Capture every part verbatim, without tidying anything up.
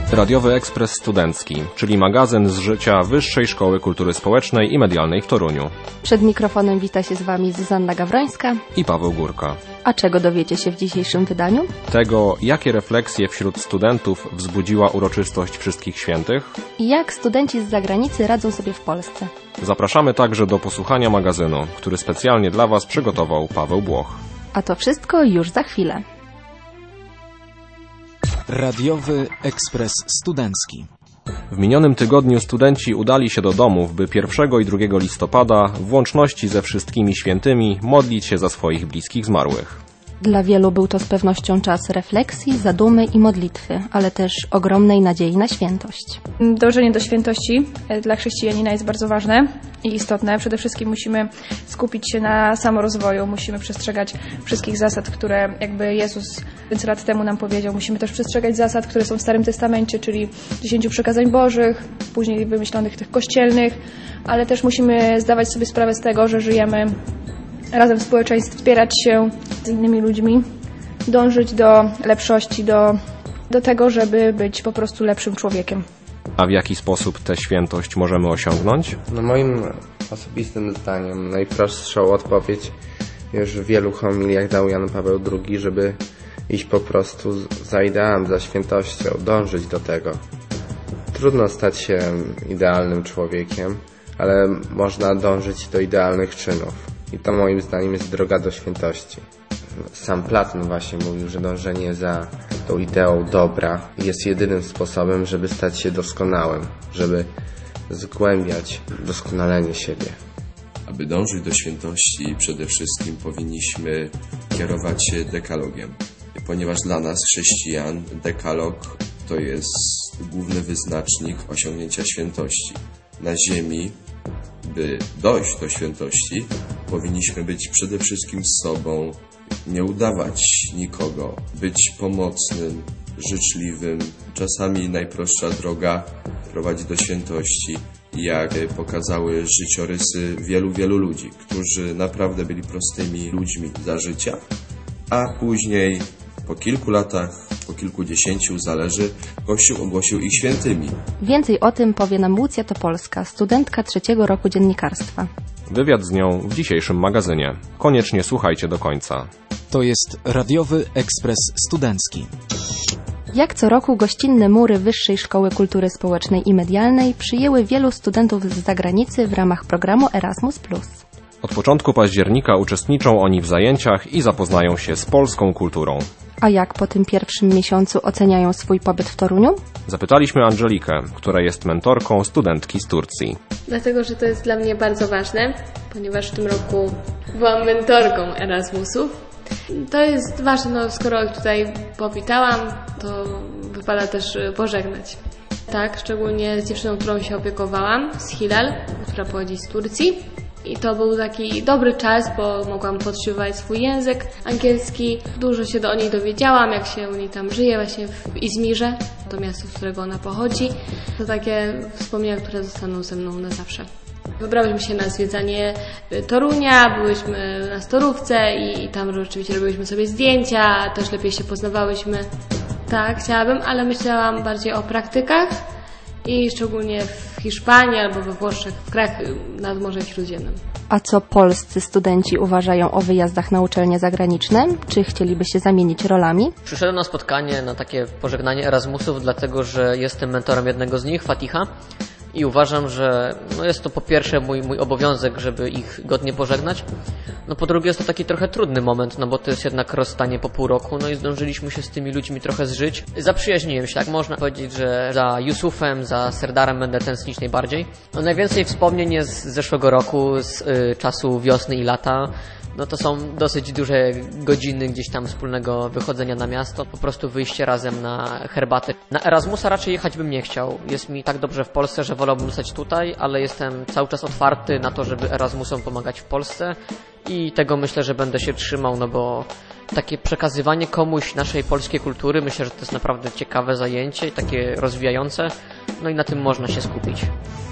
Radiowy Ekspres Studencki, czyli magazyn z życia Wyższej Szkoły Kultury Społecznej i Medialnej w Toruniu. Przed mikrofonem wita się z Wami Zuzanna Gawrońska i Paweł Górka. A czego dowiecie się w dzisiejszym wydaniu? Tego, jakie refleksje wśród studentów wzbudziła uroczystość Wszystkich Świętych i jak studenci z zagranicy radzą sobie w Polsce. Zapraszamy także do posłuchania magazynu, który specjalnie dla Was przygotował Paweł Błoch. A to wszystko już za chwilę. Radiowy Ekspres Studencki. W minionym tygodniu studenci udali się do domów, by pierwszego i drugiego listopada w łączności ze wszystkimi świętymi modlić się za swoich bliskich zmarłych. Dla wielu był to z pewnością czas refleksji, zadumy i modlitwy, ale też ogromnej nadziei na świętość. Dążenie do świętości dla chrześcijanina jest bardzo ważne i istotne. Przede wszystkim musimy skupić się na samorozwoju, musimy przestrzegać wszystkich zasad, które jakby Jezus tysiące lat temu nam powiedział. Musimy też przestrzegać zasad, które są w Starym Testamencie, czyli dziesięciu przykazań bożych, później wymyślonych tych kościelnych, ale też musimy zdawać sobie sprawę z tego, że żyjemy razem w społeczeństwie, wspierać się z innymi ludźmi, dążyć do lepszości, do, do tego, żeby być po prostu lepszym człowiekiem. A w jaki sposób tę świętość możemy osiągnąć? No moim osobistym zdaniem najprostszą odpowiedź już w wielu homiliach dał Jan Paweł drugi, żeby iść po prostu za ideałem, za świętością, dążyć do tego. Trudno stać się idealnym człowiekiem, ale można dążyć do idealnych czynów. I to moim zdaniem jest droga do świętości. Sam Platon właśnie mówił, że dążenie za tą ideą dobra jest jedynym sposobem, żeby stać się doskonałym, żeby zgłębiać doskonalenie siebie. Aby dążyć do świętości, przede wszystkim powinniśmy kierować się dekalogiem, ponieważ dla nas, chrześcijan, dekalog to jest główny wyznacznik osiągnięcia świętości. Na ziemi, by dojść do świętości, powinniśmy być przede wszystkim sobą, nie udawać nikogo, być pomocnym, życzliwym. Czasami najprostsza droga prowadzi do świętości, jak pokazały życiorysy wielu, wielu ludzi, którzy naprawdę byli prostymi ludźmi za życia, a później po kilku latach, po kilkudziesięciu, zależy, Kościół ogłosił ich świętymi. Więcej o tym powie nam Łucja Topolska, studentka trzeciego roku dziennikarstwa. Wywiad z nią w dzisiejszym magazynie. Koniecznie słuchajcie do końca. To jest Radiowy Ekspres Studencki. Jak co roku gościnne mury Wyższej Szkoły Kultury Społecznej i Medialnej przyjęły wielu studentów z zagranicy w ramach programu Erasmus plus. Od początku października uczestniczą oni w zajęciach i zapoznają się z polską kulturą. A jak po tym pierwszym miesiącu oceniają swój pobyt w Toruniu? Zapytaliśmy Angelikę, która jest mentorką studentki z Turcji. Dlatego, że to jest dla mnie bardzo ważne, ponieważ w tym roku byłam mentorką Erasmusów. To jest ważne, no, skoro ich tutaj powitałam, to wypada też pożegnać. Tak, szczególnie z dziewczyną, którą się opiekowałam, z Hilal, która pochodzi z Turcji. I to był taki dobry czas, bo mogłam podszywać swój język angielski. Dużo się do o niej dowiedziałam, jak się u niej tam żyje, właśnie w Izmirze, to miasto, z którego ona pochodzi. To takie wspomnienia, które zostaną ze mną na zawsze. Wybrałyśmy się na zwiedzanie Torunia, byłyśmy na Storówce i tam rzeczywiście robiłyśmy sobie zdjęcia, też lepiej się poznawałyśmy. Tak, chciałabym, ale myślałam bardziej o praktykach. I szczególnie w Hiszpanii albo we Włoszech, w krajach nad Morzem Śródziemnym. A co polscy studenci uważają o wyjazdach na uczelnie zagraniczne? Czy chcieliby się zamienić rolami? Przyszedłem na spotkanie, na takie pożegnanie Erasmusów, dlatego że jestem mentorem jednego z nich, Fatiha. I uważam, że no jest to po pierwsze mój, mój obowiązek, żeby ich godnie pożegnać. No po drugie jest to taki trochę trudny moment, no bo to jest jednak rozstanie po pół roku, no i zdążyliśmy się z tymi ludźmi trochę zżyć. Zaprzyjaźniłem się, tak można powiedzieć, że za Jusufem, za Serdarem będę tęsknić najbardziej. No najwięcej wspomnień jest z zeszłego roku, z y, czasu wiosny i lata. No to są dosyć duże godziny gdzieś tam wspólnego wychodzenia na miasto, po prostu wyjście razem na herbatę. Na Erasmusa raczej jechać bym nie chciał. Jest mi tak dobrze w Polsce, że wolałbym zostać tutaj, ale jestem cały czas otwarty na to, żeby Erasmusom pomagać w Polsce i tego myślę, że będę się trzymał, no bo takie przekazywanie komuś naszej polskiej kultury, myślę, że to jest naprawdę ciekawe zajęcie i takie rozwijające, no i na tym można się skupić.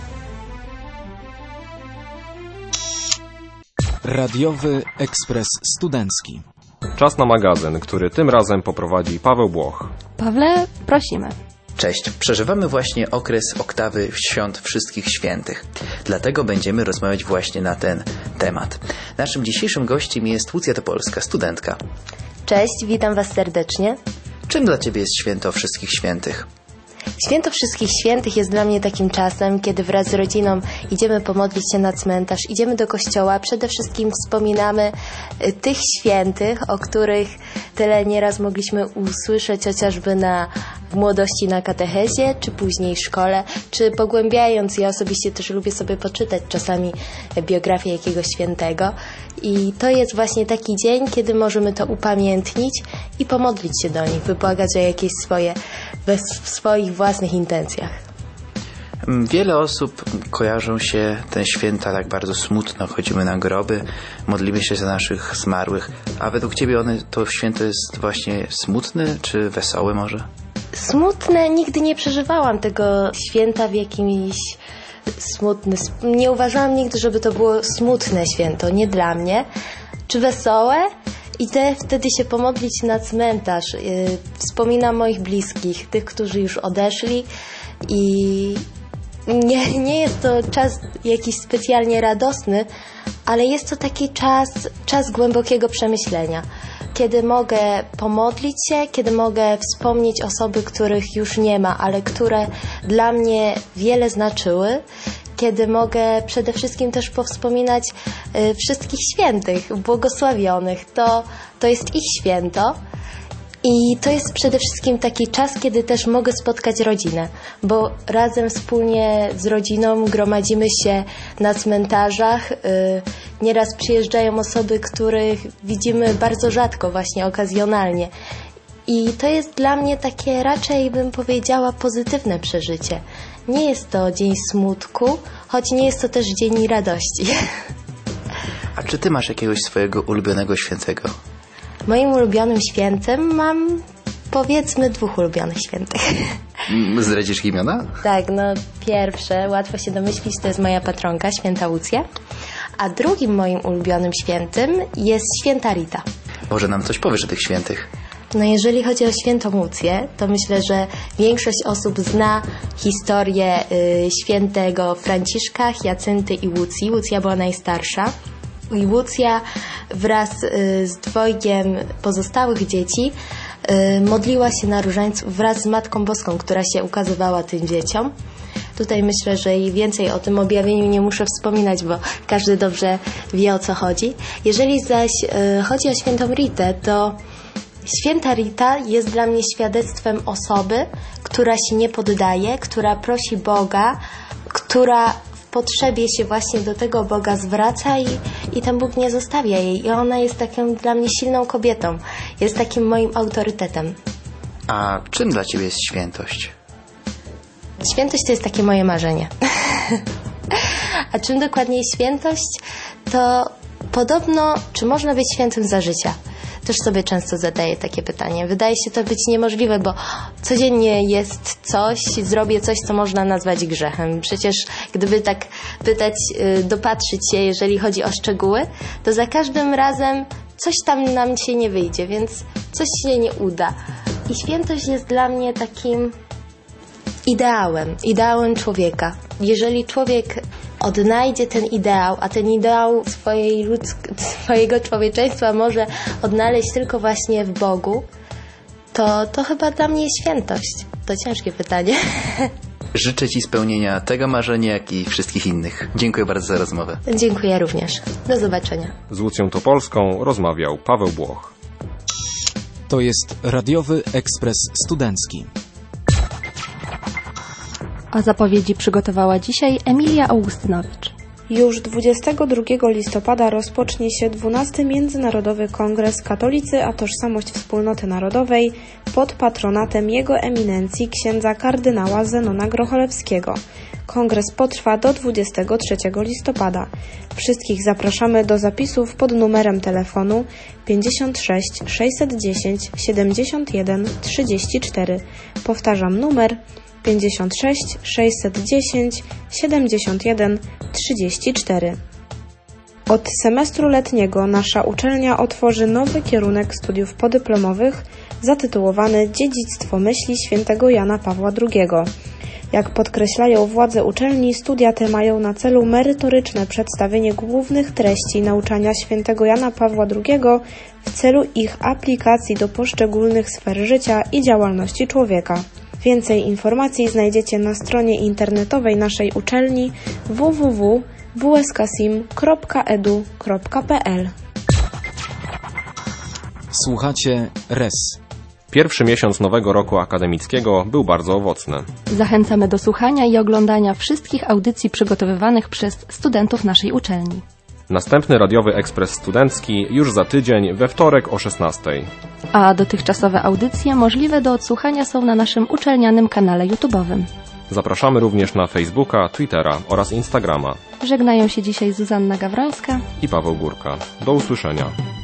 Radiowy Ekspres Studencki. Czas na magazyn, który tym razem poprowadzi Paweł Błoch. Pawle, prosimy. Cześć, przeżywamy właśnie okres oktawy świąt Wszystkich Świętych. Dlatego będziemy rozmawiać właśnie na ten temat. Naszym dzisiejszym gościem jest Łucja Topolska, studentka. Cześć, witam Was serdecznie. Czym dla Ciebie jest święto Wszystkich Świętych? Święto Wszystkich Świętych jest dla mnie takim czasem, kiedy wraz z rodziną idziemy pomodlić się na cmentarz, idziemy do kościoła, przede wszystkim wspominamy tych świętych, o których tyle nieraz mogliśmy usłyszeć chociażby na, w młodości na katechezie, czy później w szkole, czy pogłębiając. Ja osobiście też lubię sobie poczytać czasami biografię jakiegoś świętego i to jest właśnie taki dzień, kiedy możemy to upamiętnić i pomodlić się do nich, wybłagać o jakieś swoje, w swoich własnych intencjach. Wiele osób kojarzą się te święta tak bardzo smutno. Chodzimy na groby, modlimy się za naszych zmarłych. A według Ciebie one, to święto jest właśnie smutne czy wesołe może? Smutne. Nigdy nie przeżywałam tego święta w jakimś smutny. Nie uważałam nigdy, żeby to było smutne święto. Nie dla mnie. Czy wesołe? Idę wtedy się pomodlić na cmentarz. Yy, wspominam moich bliskich, tych, którzy już odeszli i nie, nie jest to czas jakiś specjalnie radosny, ale jest to taki czas, czas głębokiego przemyślenia. Kiedy mogę pomodlić się, kiedy mogę wspomnieć osoby, których już nie ma, ale które dla mnie wiele znaczyły, kiedy mogę przede wszystkim też powspominać y, wszystkich świętych, błogosławionych. To, to jest ich święto i to jest przede wszystkim taki czas, kiedy też mogę spotkać rodzinę, bo razem wspólnie z rodziną gromadzimy się na cmentarzach. Y, nieraz przyjeżdżają osoby, których widzimy bardzo rzadko, właśnie okazjonalnie. I to jest dla mnie takie raczej, bym powiedziała, pozytywne przeżycie. Nie jest to dzień smutku, choć nie jest to też dzień radości. A czy Ty masz jakiegoś swojego ulubionego świętego? Moim ulubionym świętym mam, powiedzmy, dwóch ulubionych świętych. Zdradzisz imiona? Tak, no pierwsze, łatwo się domyślić, to jest moja patronka, święta Łucja. A drugim moim ulubionym świętym jest święta Rita. Może nam coś powiesz o tych świętych? No jeżeli chodzi o świętą Łucję, to myślę, że większość osób zna historię y, świętego Franciszka, Hiacynty i Łucji. Łucja była najstarsza i Łucja wraz y, z dwojgiem pozostałych dzieci y, modliła się na różańcu wraz z Matką Boską, która się ukazywała tym dzieciom. Tutaj myślę, że i więcej o tym objawieniu nie muszę wspominać, bo każdy dobrze wie, o co chodzi. Jeżeli zaś y, chodzi o świętą Ritę, to święta Rita jest dla mnie świadectwem osoby, która się nie poddaje, która prosi Boga, która w potrzebie się właśnie do tego Boga zwraca i, i ten Bóg nie zostawia jej. I ona jest taką dla mnie silną kobietą, jest takim moim autorytetem. A czym dla Ciebie jest świętość? Świętość to jest takie moje marzenie. A czym dokładnie jest świętość? To podobno, czy można być świętym za życia? Też sobie często zadaję takie pytanie. Wydaje się to być niemożliwe, bo codziennie jest coś, zrobię coś, co można nazwać grzechem. Przecież gdyby tak pytać, dopatrzyć się, jeżeli chodzi o szczegóły, to za każdym razem coś tam nam się nie wyjdzie, więc coś się nie uda. I świętość jest dla mnie takim ideałem, ideałem człowieka. Jeżeli człowiek odnajdzie ten ideał, a ten ideał swojej ludzk- swojego człowieczeństwa może odnaleźć tylko właśnie w Bogu, to, to chyba dla mnie jest świętość. To ciężkie pytanie. Życzę Ci spełnienia tego marzenia, jak i wszystkich innych. Dziękuję bardzo za rozmowę. Dziękuję również. Do zobaczenia. Z Łucją Topolską rozmawiał Paweł Błoch. To jest radiowy ekspres studencki. A zapowiedzi przygotowała dzisiaj Emilia Augustynowicz. Już dwudziestego drugiego listopada rozpocznie się dwunasty Międzynarodowy Kongres Katolicy a Tożsamość Wspólnoty Narodowej pod patronatem Jego Eminencji księdza kardynała Zenona Grocholewskiego. Kongres potrwa do dwudziestego trzeciego listopada. Wszystkich zapraszamy do zapisów pod numerem telefonu pięćdziesiąt sześć sześćset dziesięć siedemdziesiąt jeden trzydzieści cztery. Powtarzam numer pięćdziesiąt sześć sześćset dziesięć siedemdziesiąt jeden trzydzieści cztery. Od semestru letniego nasza uczelnia otworzy nowy kierunek studiów podyplomowych zatytułowany Dziedzictwo myśli świętego Jana Pawła drugiego. Jak podkreślają władze uczelni, studia te mają na celu merytoryczne przedstawienie głównych treści nauczania świętego Jana Pawła drugiego w celu ich aplikacji do poszczególnych sfer życia i działalności człowieka. Więcej informacji znajdziecie na stronie internetowej naszej uczelni w w w kropka w s k sim kropka e d u kropka p l. Słuchacie R E S. Pierwszy miesiąc nowego roku akademickiego był bardzo owocny. Zachęcamy do słuchania i oglądania wszystkich audycji przygotowywanych przez studentów naszej uczelni. Następny radiowy ekspres studencki już za tydzień, we wtorek o szesnastej. A dotychczasowe audycje możliwe do odsłuchania są na naszym uczelnianym kanale YouTube'owym. Zapraszamy również na Facebooka, Twittera oraz Instagrama. Żegnają się dzisiaj Zuzanna Gawrońska i Paweł Górka. Do usłyszenia.